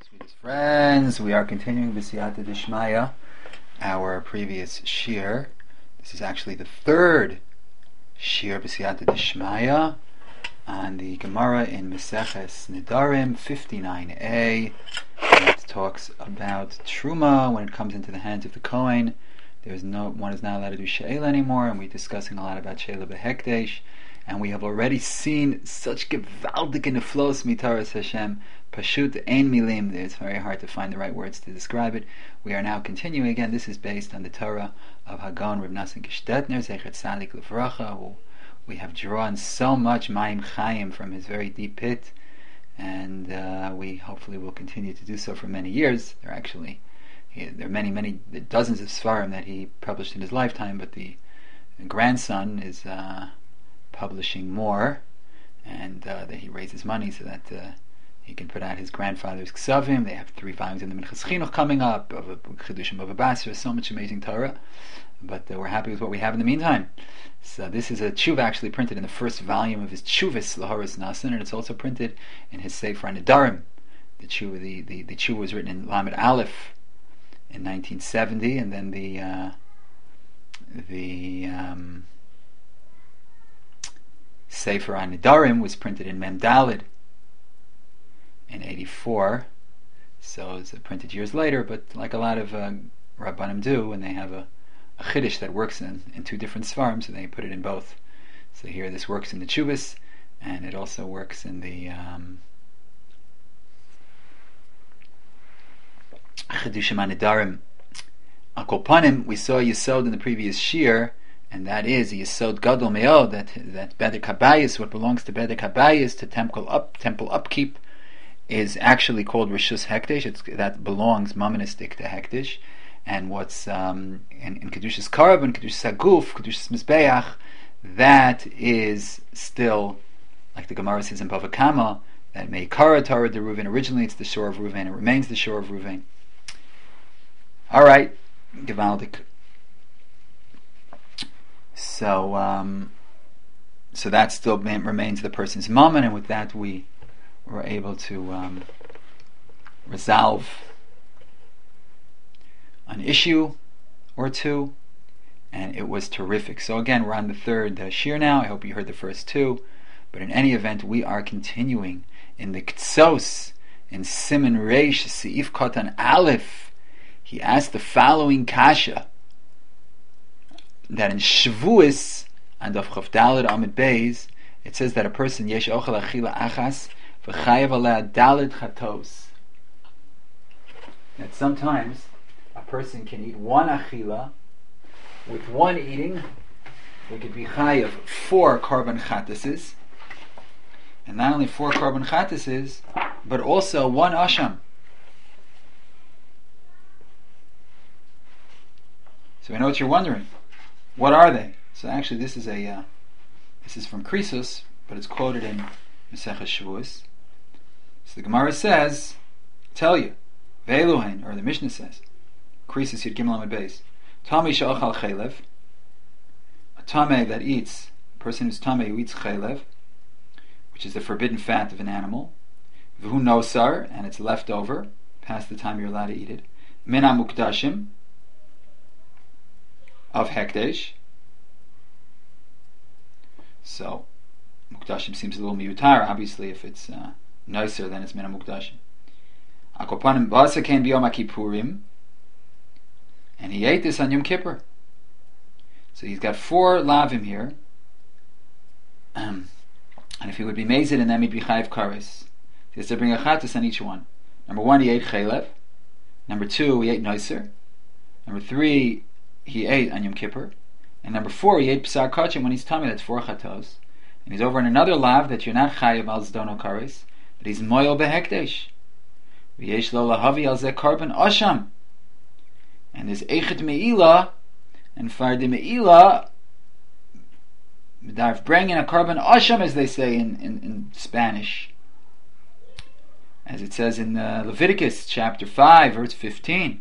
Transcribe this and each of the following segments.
Sweetest friends, we are continuing B'siyata Dishmaya, our previous shir. This is actually the third shir B'siyata Dishmaya on the Gemara in Meseches Nedarim 59a. It talks about Truma when it comes into the hands of the Kohen. One is not allowed to do She'ela anymore, and we're discussing a lot about She'ela B'Hekdesh. And we have already seen such gewaldige neflos mitaras Hashem. Pashut ein milim. It's very hard to find the right words to describe it. We are now continuing again. This is based on the Torah of Hagon Reb Nassan Gestetner, Zechet Tzadik Levracha, who we have drawn so much Mayim Chayim from his very deep pit, and we hopefully will continue to do so for many years. There are many dozens of Sfarim that he published in his lifetime, but the grandson is publishing more, and that he raises money so that he can put out his grandfather's Ksavim. They have 3 volumes in the Minchas Chinuch coming up, of Chedushim of Basra, so much amazing Torah, but we're happy with what we have in the meantime. So this is a tshuva actually printed in the first volume of his Tshuvis Lahoras Nasan, and it's also printed in his Sefer Nedarim. The tshuva was written in Lamed Aleph in 1970, and then the Sefer Nedarim was printed in Mem Daled in 84, so it's printed years later, but like a lot of Rabbanim do, when they have a Chiddush that works in 2 different Svarim, so they put it in both. So here this works in the Chuvas, and it also works in the Chedushim Nedarim. Al Kol Panim, we saw Yesod in the previous Shir, and that is Yesod Gadol Me'od, that Bedek HaBayis, what belongs to Bedek HaBayis, to temple upkeep, is actually called Rishus Hekdesh. That belongs mononistic to Hekdesh. And what's in Kedushas Karban, Kedushas Haguf, Kedushas Mizbeach, that is still, like the Gemara says in Bava Kama, that Meikara Torah de Ruvain, originally it's the shore of Ruvain, it remains the shore of Ruvain. Alright, Gevaldik. So that still remains the person's mammon, and with that we were able to resolve an issue or two, and it was terrific. So again, we're on the third shir now. I hope you heard the first 2, but in any event, we are continuing in the Ktsos, in Siman Reish Seif Katan Aleph. He asked the following kasha, that in Shavuos and of Chav Daled Amid Beis, it says that a person yesh ochel achila achas v'chayev aleh daled chatos. That sometimes a person can eat one achila. With one eating, there could be chayev 4 korban chatases, and not only 4 korban chatases, but also 1 asham. So I know what you're wondering. What are they? So actually, this is from Krisos, but it's quoted in Meseches Shavuos. So the Gemara says, tell you, Ve'eluhen, or the Mishnah says, Krisos Yud Gimel Amud Beis, Tami she'ochal chaylev, a tame that eats, a person who's tame who eats chaylev, which is the forbidden fat of an animal, v'hu nosar, and it's left over past the time you're allowed to eat it, min mukdashim, of Hekdesh. So Mukdashim seems a little miyutar. Obviously, if it's nicer, then it's Mina Mukdashim. Akopanim Basa Ken Biyom HaKippurim, and he ate this on Yom Kippur. So he's got 4 lavim here, and if he would be mazed in them, he'd be chayiv kares. He has to bring a chatas on each one. Number 1, he ate chaylev. Number 2, he ate nicer. Number 3, he ate on Yom Kippur. And number 4, he ate Psar Kachim when he's tummy, that's 4 chatos. And he's over in another lav that you're not chayiv al zdono kares, but he's moyel behekdesh. V'yesh lo lahavi al zeh korban asham. And there's echet me'ilah, and fardi me'ilah, Medarf bringing a korban asham, as they say in Spanish. As it says in Leviticus chapter 5, verse 15.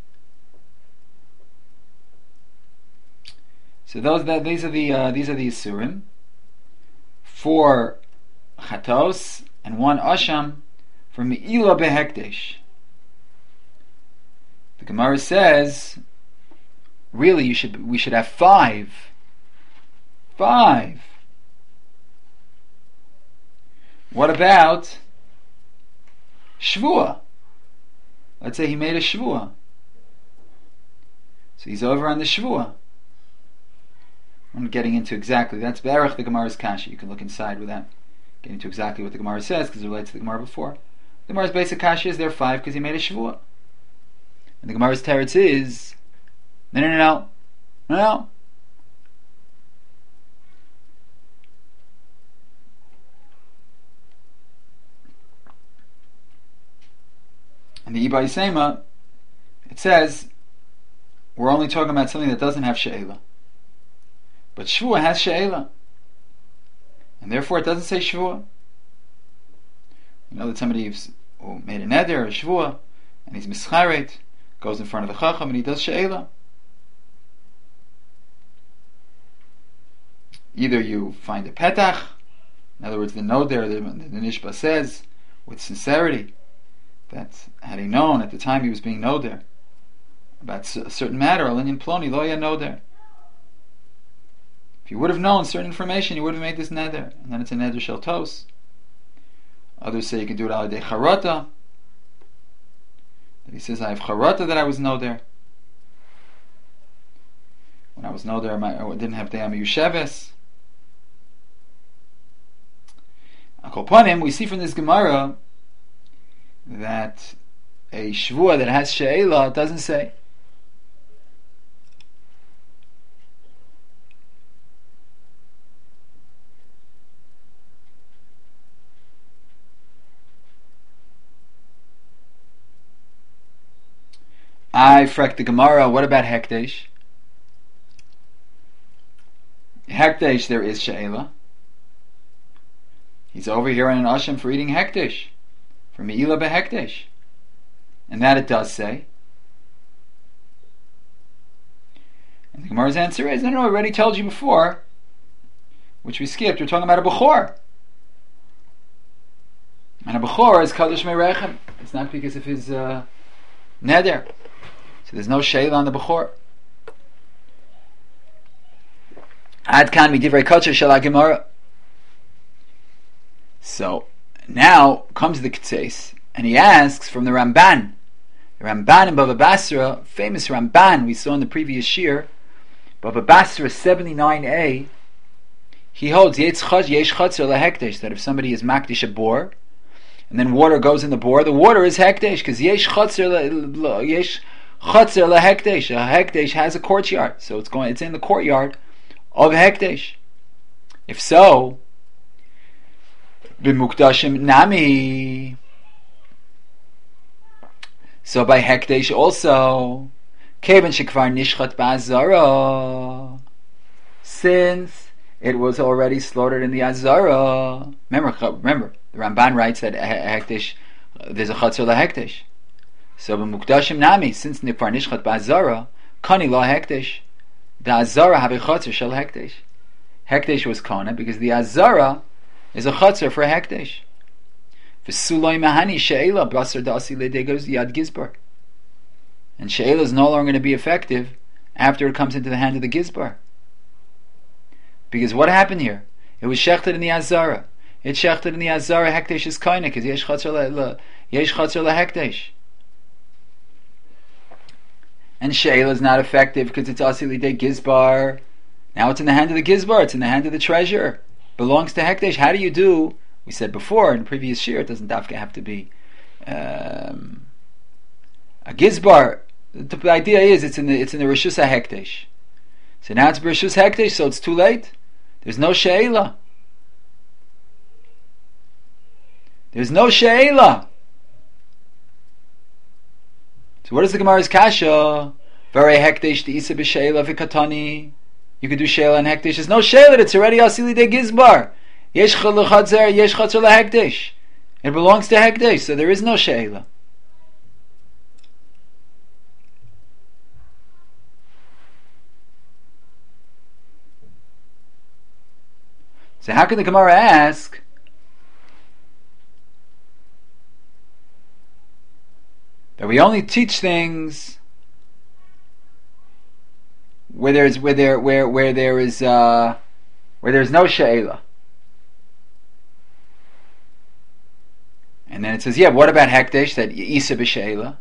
So these are the Isurim. 4 chatos and 1 asham for Me'ilah behekdesh. The Gemara says, really, we should have 5. 5. What about Shvuah? Let's say he made a Shvuah. So he's over on the Shvuah. I'm getting into exactly, that's Be'erach the Gemara's Kasha. You can look inside without getting into exactly what the Gemara says, because it relates to the Gemara before. The Gemara's basic Kasha is there 5 because he made a Shvuah. And the Gemara's teretz is, no. And the Ibai Sema, it says, we're only talking about something that doesn't have She'ela. But Shvuah has She'ela. And therefore it doesn't say Shvuah. You know that somebody who made a neder, a Shvuah, and he's mischaret, goes in front of the Chacham and he does She'ela. Either you find a petach, in other words, the noder, the Nishba says, with sincerity, that had he known at the time he was being noder about a certain matter, alinyan ploni lo ya noder. If you would have known certain information, you would have made this neder, and then it's a neder shel tos. Others say you can do it al yedei charata. That he says, I have charata that I was noder. When I was noder, I didn't have deyam yusheves. Akol panim, we see from this Gemara that a shvuah that has she'ela doesn't say. I frek the Gemara. What about hekdesh? Hekdesh, there is she'ela. He's over here on an asham for eating hekdesh, for me'ila behekdesh, and that it does say. And the Gemara's answer is, no, I already told you before, which we skipped. We're talking about a bechor, and a bechor is kadosh me'rechem. It's not because of his neder. So there's no she'ela on the bechor. Ad kan midivrei kotzer shel Gemara. So now comes the Ketzeis, and he asks from the Ramban. The Ramban in Bava Basra, famous Ramban we saw in the previous shir, Bava Basra 79a, he holds yesh chatzer lehekdesh, that if somebody is makdish a bor, and then water goes in the bor, the water is hekdesh, because yesh chatzer lehekdesh. A hekdesh has a courtyard, so it's in the courtyard of hekdesh. If so, b'mukdashim nami. So by hekdesh also, keben shekvar nishchat ba'azara, since it was already slaughtered in the azara. Remember, the Ramban writes that hekdesh, there's a chatzor lahekdesh. So b'mukdashim nami, since nifar nishchat ba'azara, kani la hekdesh, the azara have a chatzor shel hekdesh. Hekdesh was kana because the azara is a chatzor for a hekdesh. V'suloi mahani she'ela basar dasi ledegos yad gizbar. And she'ela is no longer going to be effective after it comes into the hand of the gizbar. Because what happened here? It was shechted in the azara. It's shechted in the azara. Hekdesh is kaina because yesh chatzor lehekdesh. And she'ela is not effective because it's asi lidei gizbar. Now it's in the hand of the gizbar. It's in the hand of the treasurer. Belongs to hekdesh. How do you do? We said before in the previous year, it doesn't have to be a gizbar. The idea is it's in the reshus hekdesh. So now it's reshus hekdesh, so it's too late. There's no she'ela. There's no she'ela. So what is the Gemara's kasha? V'rei hekdesh de'isa b'she'ela v'katani. You could do she'ela and hekdesh. There's no she'ela. It's already asili de gizbar. Yesh chatzor, yesh chatzor lehekdesh. It belongs to hekdesh, so there is no she'ela. So how can the Gemara ask that we only teach things where there is no she'ela. And then it says, yeah, what about hekdesh, that isa b'she'ela?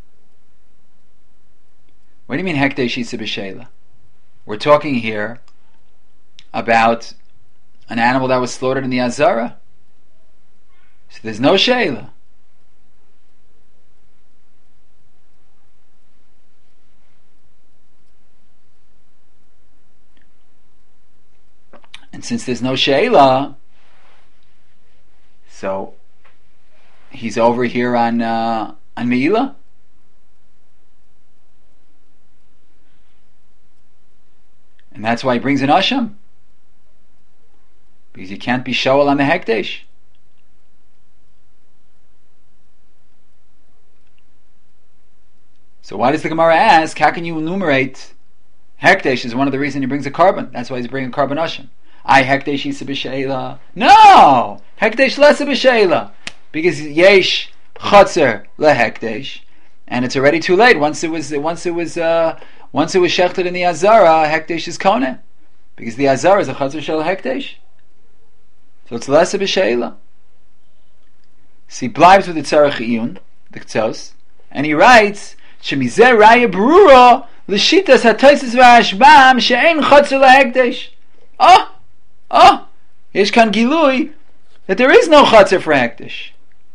What do you mean hekdesh isa b'she'ela? We're talking here about an animal that was slaughtered in the Azara. So there's no she'ela. And since there's no she'ela, so he's over here on Me'ila. And that's why he brings an Asham. Because you can't be Shoel on the Hekdesh. So why does the Gemara ask, how can you enumerate Hekdesh is one of the reasons he brings a carbon? That's why he's bringing a carbon Asham. Hekdesh Isa b'She'ela. No! Hekdesh Lesa b'She'ela. Because Yesh Chotzer LeHekdesh. And it's already too late. Once it was shechted in the Azara, Hekdesh is Kone. Because the Azara is a Chotzer Shel Hekdesh. So it's Lesa b'She'ela. So he blives with the Tzarech Iyun, the Ktos, and he writes, Shemizeh Raya Berura L'shitas HaTosis VaHashbam She'en Chotzer LeHekdesh. Yesh kan Gilui that there is no Chotzer for Hekdesh.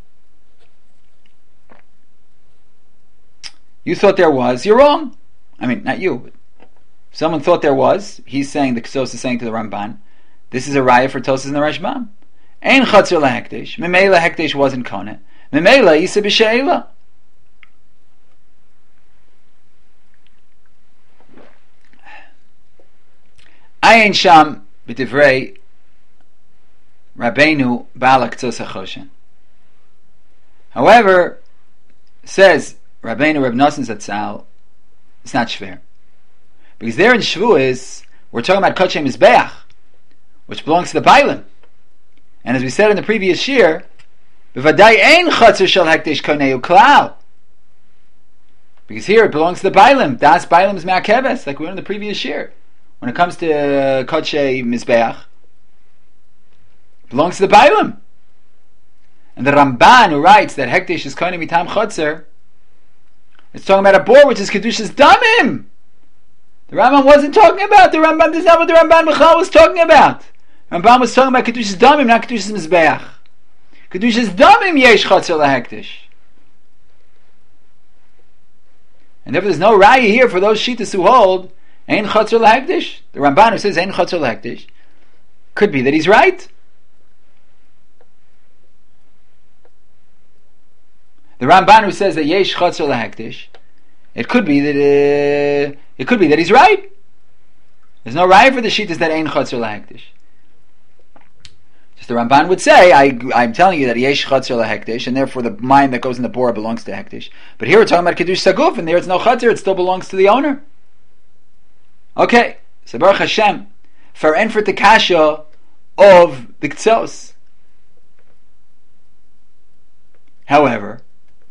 You thought there was, you're wrong. I mean, not you, but someone thought there was. He's saying, the Ksos is saying to the Ramban, this is a raya for Tosis and the Rashbam. Ein Chotzer LeHekdesh. Memela Hekdesh wasn't Kone. Memela Isa b'She'ela. Ayin Sham b'divrei Rabbeinu Baal HaKtos HaChoshen. However, says Rabbeinu Reb Nosson Zatzal, it's not shver. Because there in Shavuos, we're talking about Kodshay Mizbeach, which belongs to the Bailim. And as we said in the previous year, B'vadai ein Chotzer Shel Hekdesh Koneu Klal. Because here it belongs to the Bailim. Das Bailim is Me'akeves, like we were in the previous year. When it comes to Kodshay Mizbeach, it belongs to the Bailim. And the Ramban, who writes that Hekdesh is Koneu Mitam Chotzer, it's talking about a boar which is Kedushas Damim. The Rambam wasn't talking about the Ramban. This is not what the Ramban Michal was talking about. Ramban was talking about Kedushas Damim, not Kedushas Mizbeach. Kedushas Damim Yesh Chotzer LeHekdesh. And therefore there's no raya here for those Shittas who hold Ein Chotzer LeHekdesh. The Ramban who says Ein Chotzer LeHekdesh, could be that he's right. The Ramban who says that Yesh Chotzer LeHekdesh, it could be that he's right. There's no raya for the Shittas that Ein Chotzer LeHekdesh. Just the Ramban would say, I'm telling you that Yesh Chotzer LeHekdesh, and therefore the mine that goes in the bora belongs to Hekdesh. But here we're talking about Kiddush Saguf, and there it's no Chotzer, it still belongs to the owner. Okay, so Baruch Hashem, for Enfert the Kasha of the K'tzos. However,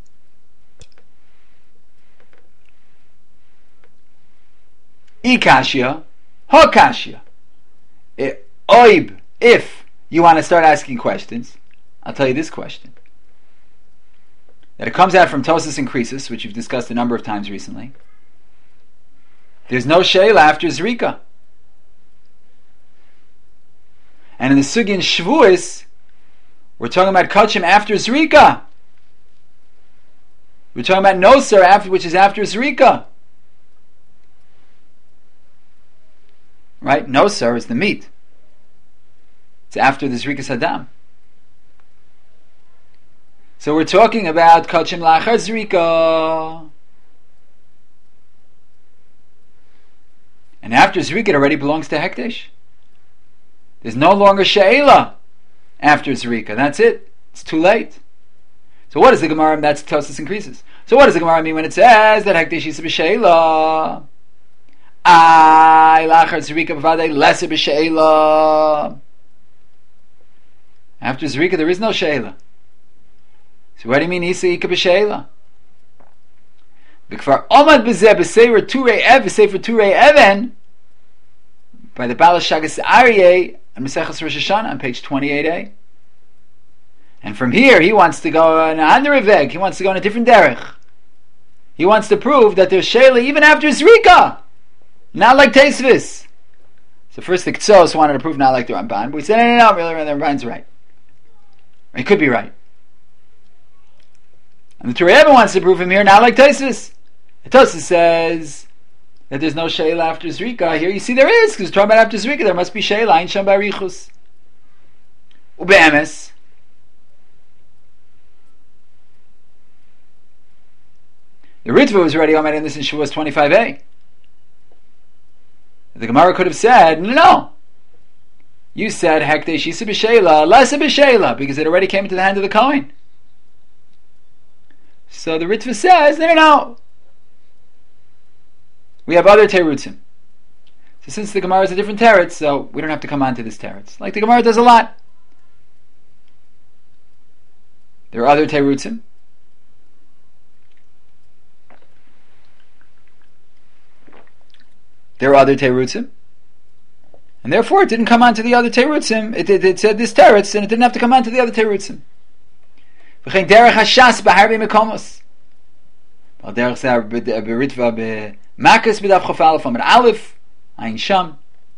Ikashia, Hokashia. Oib, if you want to start asking questions, I'll tell you this question. That it comes out from Tosis and Krisis, which you've discussed a number of times recently. There's no She'ela after Zrika. And in the Sugi and Shavuos, we're talking about Kachim after Zrika. We're talking about Nosar, which is after Zrika. Right? Nosar is the meat. It's after the Zrikas Hadam. So we're talking about Kachim Lachar Zrika. And after Zrika, it already belongs to Hekdesh. There's no longer She'ela after Zrika. That's it. It's too late. So what does the Gemara, that's Tosis increases. So what does the Gemara mean when it says that Hekdesh is b'She'ela? Lachar Zrika b'vadei lesser b'She'ela. After Zrika, there is no She'ela. So what do you mean Isa Ika b'She'ela? B'kfar Omad b'zeh b'sefer Turei Ev b'sefer Turei Even by the Baal Shagas Aryeh on Maseches Rosh Hashanah on page 28a. And from here, he wants to go on the Reveg. He wants to go on a different derech. He wants to prove that there's Sheila even after Zrika, not like Teisvis. So first the Ktsos wanted to prove not like the Ramban, but we said no, really, the Ramban's right. He could be right. And the Turei Even wants to prove him here not like Teisvis. The Tosfos says that there's no Sheila after Zrika. Here you see there is, because we're talking about after Zrika, there must be Sheila in Sham Barichus. Ube'emes. The Ritva was already omitting this in Shavuos 25a. The Gemara could have said, no. You said Hekdesh Shisa B'Sheila, Lesa B'Sheila, because it already came into the hand of the Kohen. So the Ritva says, no. We have other terutzim. So since the Gemara is a different teretz, so we don't have to come on to this teretz. Like the Gemara does a lot. There are other terutzim. There are other terutzim. And therefore it didn't come on to the other terutzim. It said this teretz, and it didn't have to come on to the other terutzim. V'chein derech hashas b'harbi mekomos. Al derech zeh b'ritva b'makas b'daf chof aleph amid aleph ayin sham.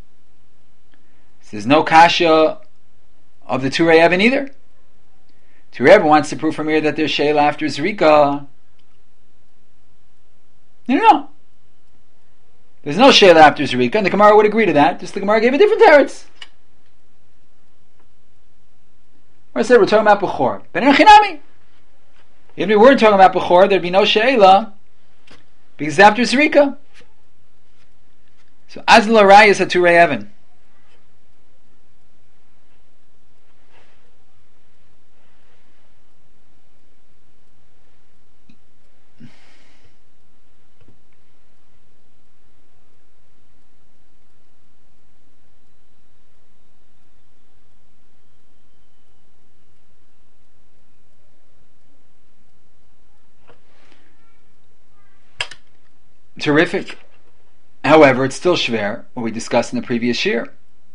So there's no kasha of the Turei Even either. Turei Even wants to prove from here that there's Sheila after Zrika. No. There's no Sheila after Zrika, and the Gemara would agree to that. Just the Gemara gave a different teretz. I said we're talking about Bechor. But in Chinami, if we weren't talking about Bechor, there'd be no Sheila, because it's after Zrika. So Azla Rayas at Turei Even. Terrific. However, it's still shver, what we discussed in the previous year.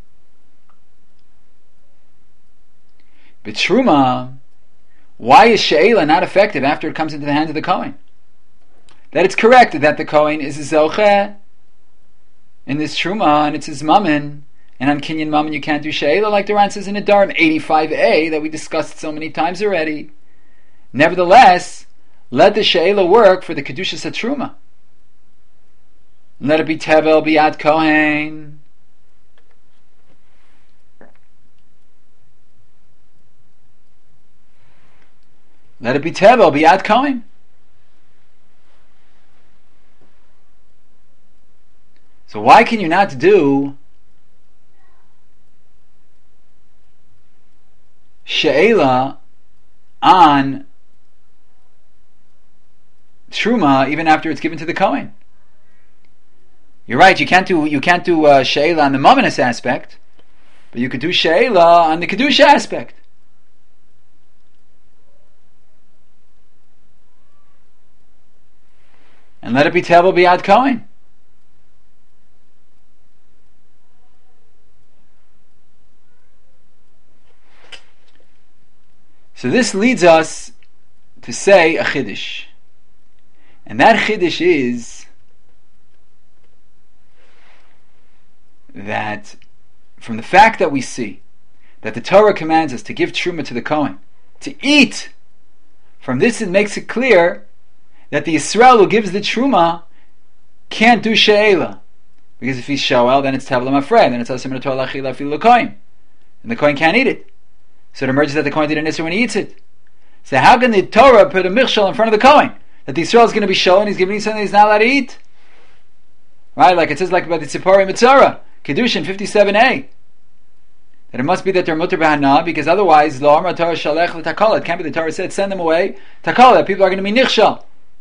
But Truma, why is Sheila not effective after it comes into the hands of the Kohen? That it's correct that the Kohen is a Zoche in this Truma, and it's his Mammon, and on Kinyan Mammon you can't do Sheila, like the Ran says in Nedarim 85a, that we discussed so many times already. Nevertheless, let the Sheila work for the Kedushas HaTruma. Let it be Tevel Biad Kohen. Let it be Tevel Biad Kohen. So why can you not do She'ela on Truma even after it's given to the Kohen? You're right. You can't do She'ela on the Mominus aspect, but you could do She'ela on the Kedusha aspect. And let it be Tevel Biad Kohen. So this leads us to say a Chiddush, and that Chiddush is that from the fact that we see that the Torah commands us to give Truma to the Kohen, to eat, from this it makes it clear that the Yisrael who gives the Truma can't do She'ela, because if he's Shoel, then it's Tavla Mafred, then it's Asim Torah Lachila Fil Kohen, and the Kohen can't eat it. So it emerges that the Kohen did an Isser when he eats it. So how can the Torah put a Michshel in front of the Kohen that the Yisrael is going to be Shoel and he's giving something he's not allowed to eat? Right, like it says like about the Tzipori Mitzorah Kedushin 57a, that it must be that they're mutter b'hana, because otherwise lo amar Torah shalech l'takala. It can't be the Torah said send them away takala, that people are going to be nichshal.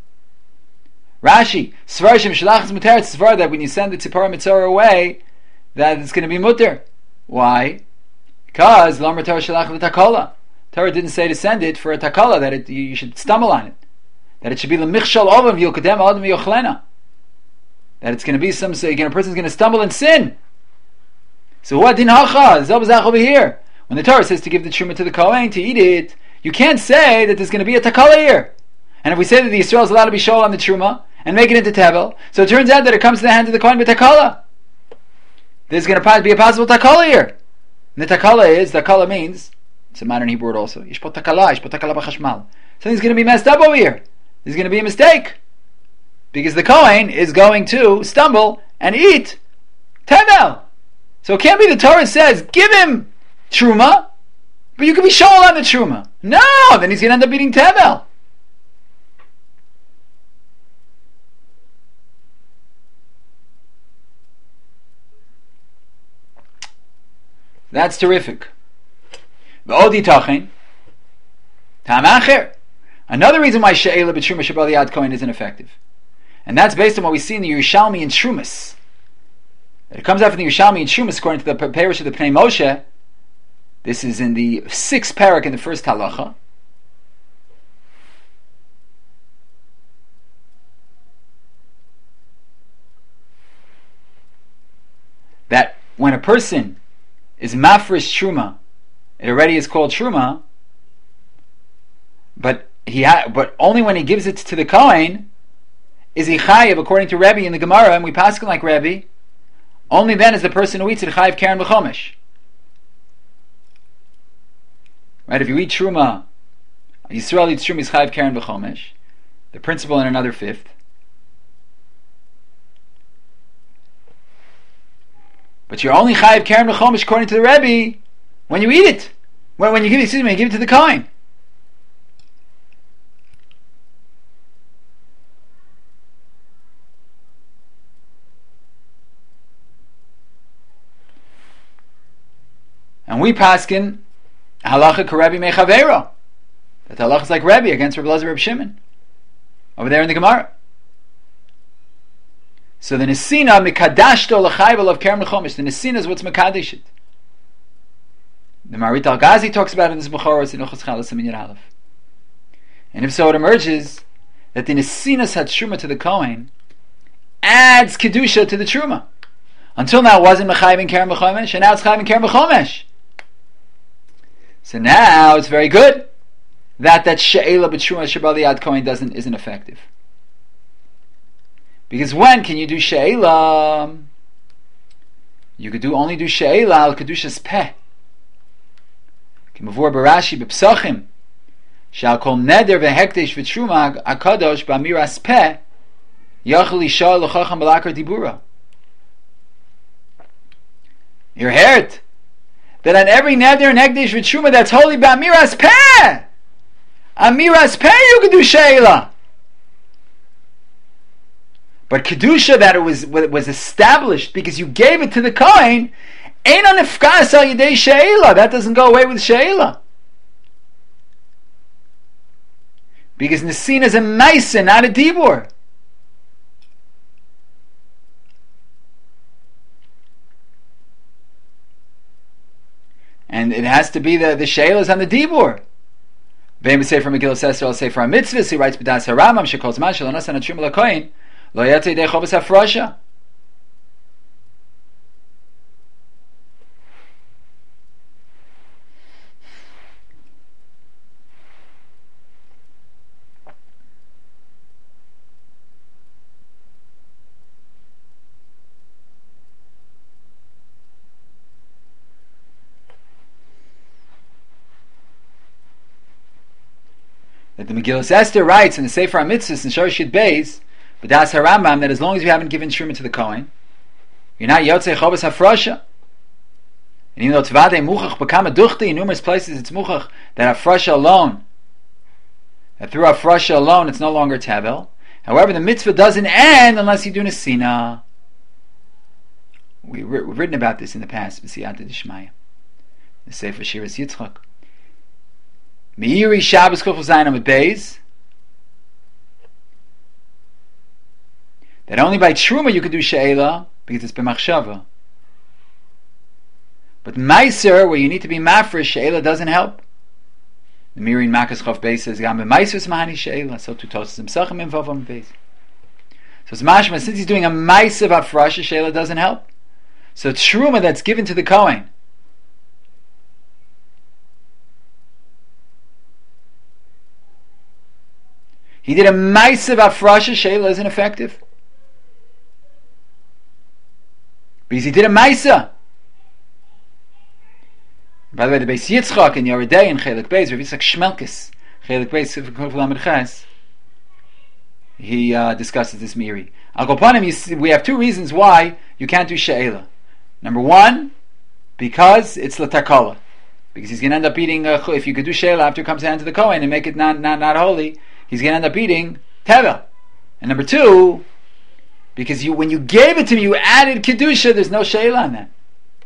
Rashi svarshim shalachas mutar svar, that when you send the tzipora mitzvah away, that it's going to be mutter. Why? Because lo amar Torah shalech l'takala. Torah didn't say to send it for a takala, that you should stumble on it, that it should be l'michshal ovam v'yokadem adam v'yochlena, that it's going to be a person's going to stumble and sin. So what din hacha? Zobazach over here. When the Torah says to give the truma to the Kohen to eat it, you can't say that there's going to be a takala here. And if we say that the Yisrael is allowed to be shol on the truma and make it into tevel, so it turns out that it comes to the hands of the Kohen with takala. There's going to be a possible takala here. And the takala means, it's a modern Hebrew word also, yishpot takala b'chashmal. Something's going to be messed up over here. There's going to be a mistake. Because the Kohen is going to stumble and eat tevel. So it can't be the Torah says, give him truma, but you can be shol on the truma. No, then he's going to end up eating tevel. That's terrific. Another reason why she'ela b'truma shebal yad kohen isn't effective, and that's based on what we see in the Yerushalmi and Trumas. It comes out from the Yerushalmi and Trumas according to the Parish of the Pnei Moshe. This is in the 6th parak in the first halacha. That when a person is mafresh truma, it already is called truma, but only when he gives it to the Kohen is he chayiv according to Rebbe in the Gemara, and we paskin like Rebbe. Only then is the person who eats it chayiv keren b'chomesh. Right? If you eat truma, Yisrael eats truma is chayiv keren b'chomesh. The principal in another fifth. But you're only chayiv keren b'chomesh according to the Rebbe when you eat it. When you give it to the Kohen. And we paskin halacha karebi mechavero. That halacha is like Rebbe against Reb Elazar Reb Shimon over there in the Gemara. So the nesina mikadashto l'chayvel of keren b'chomesh. The nesina is what's mekadesh it. The Marit Al-Ghazi talks about it in this Bechoros in Uchas Chalas Aminyat Aleph. And if so, it emerges that the nesinas had truma to the Kohen adds kedusha to the truma. Until now, it wasn't mechayim keren b'chomesh, and now it's chayim keren b'chomesh. So now it's very good that she'ela b'truma shebal yad Kohen isn't effective. Because when can you do she'ela? You could only do she'ela al kedushas peh. Kimavur barashi b'psachim shal kol neder v'hekdesh v'truma akadosh b'amiras peh yachal isha l'chacham b'lakar dibura. You heard that on every neder and hekdesh v'truma that's holy b'amiras peh, amiras peh you can do she'ela. But kedusha that it was established because you gave it to the Kohen. Ein on nefkas al yidei she'ela. That doesn't go away with she'ela. Because nesina is a maisa, not a dibur. And it has to be the she'ela is on the dibur. Be'em say for Megillah Esther, I'll say for a mitzvah. He writes b'das haramam shekol zman shel anas anatrim l'kohen lo yatei dei chovas hafrasha. That the Megillah Esther writes in the Sefer HaMitzvos in Shorashit Beis, but that's Harambam, that as long as you haven't given truma to the Kohen, you're not Yotzei Chobas Hafrasha. And even though Tzvadei Muchach B'kama Duchti, in numerous places it's Muchach, that Hafrasha alone, that through Hafrasha alone it's no longer Tevel. However, the mitzvah doesn't end unless you do Nesina. We've written about this in the past, B'siyata D'Shmaya, the Sefer Shiras Yitzchak. Meiri Shabbos Kufel Zayin Amud Beis, that only by Truma you could do She'ela, because it's B'machshava. But Meiser, where you need to be Mafresh, She'ela doesn't help. The Meiri Makas Chof Beis says, Gam B'meiser Mahani She'ela, so to Tosas Himsachim in Vavam Beis. So it's mashma, since he's doing a Meiser Vafrasha, She'ela doesn't help. So it's Truma that's given to the Kohen. He did a Ma'asav Afrasha, Sheila isn't effective. Because he did a Ma'aseh. By the way, the Beis Yitzchak in Yoredei and Chelik Beis, Rav Yitzchak Shmelkes, Chelik Beis, he discusses this Miri. Al Kopanim, we have two reasons why you can't do She'ela. Number one, because it's L'Takala. Because he's going to end up eating, if you could do She'ela after it comes down to the Kohen and make it not holy, he's going to end up eating Tevel. And number two, because when you gave it to me, you added Kedusha, there's no She'ela on that.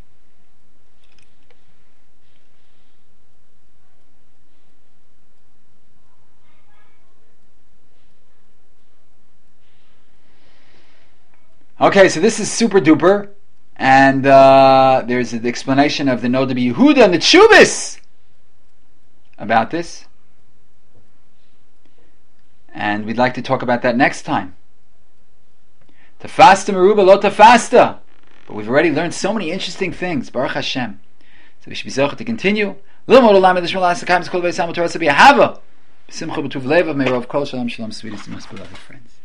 Okay, so this is super duper, and there's an explanation of the Noda B'Yehuda and the Tshuvas about this, and we'd like to talk about that next time. Tafasta meruba lo tafasta, but we've already learned so many interesting things. Baruch Hashem. So we should be zocheh to continue. L'mod olam edishmal asakayim z'kol v'yisam u'torah s'bi ahava. B'simcha b'tuv levav me'rov kol shalom shalom, sweetest and most beloved friends.